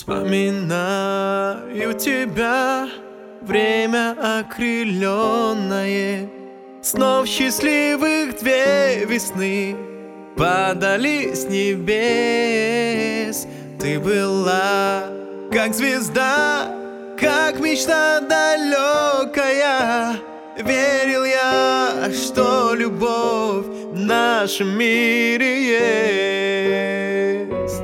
Вспоминаю тебя, время окрыленное, снов счастливых две весны падали с небес. Ты была как звезда, как мечта далекая. Верил я, что любовь в нашем мире есть.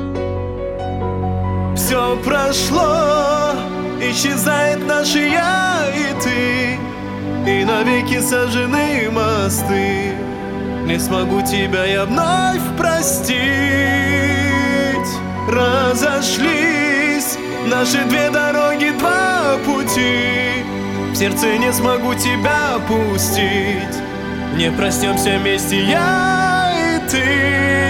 Все прошло, исчезает наше я и ты, и навеки сожжены мосты. Не смогу тебя я вновь простить. Разошлись наши две дороги, два пути. В сердце не смогу тебя пустить. Не проснемся вместе я и ты.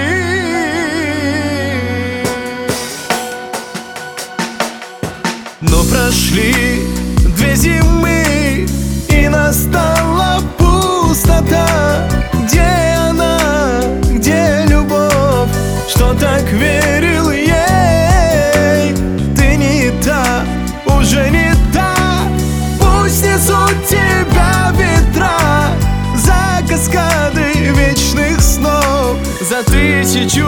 Но прошли две зимы, и настала пустота. Где она, где любовь, что так верил ей? Ты не та, уже не та. Пусть несут тебя ветра за каскады вечных снов, за тысячу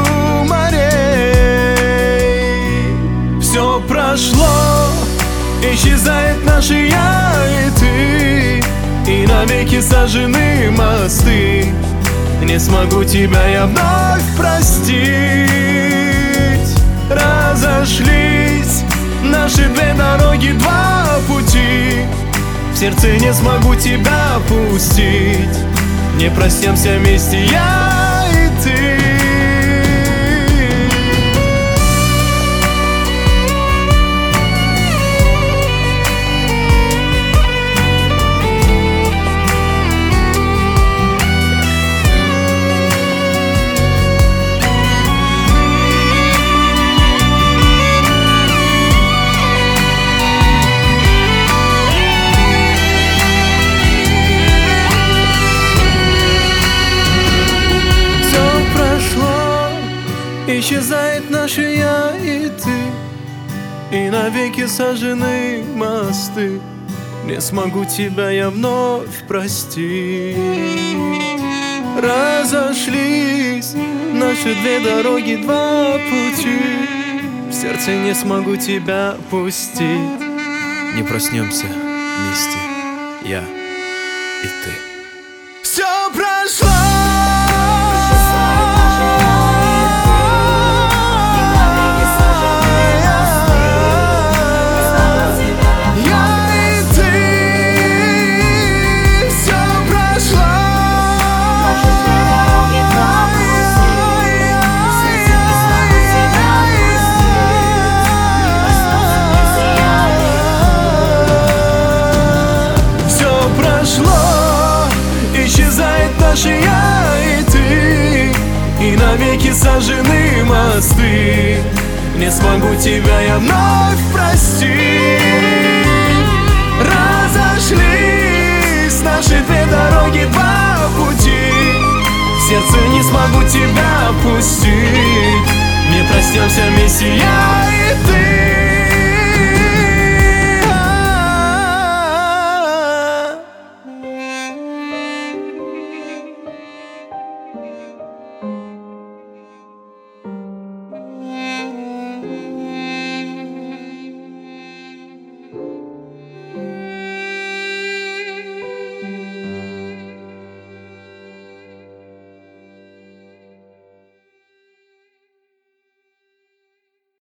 морей. Все прошло, исчезает наше я и ты, и навеки сожжены мосты. Не смогу тебя я вновь простить. Разошлись наши две дороги, два пути. В сердце не смогу тебя пустить. Не проснемся вместе я и ты. Исчезает наше я и ты, и навеки сожжены мосты. Не смогу тебя я вновь простить. Разошлись наши две дороги, два пути. В сердце не смогу тебя пустить. Не проснемся вместе я и ты. Все прошло. Исчезает наше я и ты, и навеки сожжены мосты. Не смогу тебя я вновь простить. Разошлись наши две дороги, два пути. В сердце не смогу тебя пустить. Не проснемся вместе я и ты.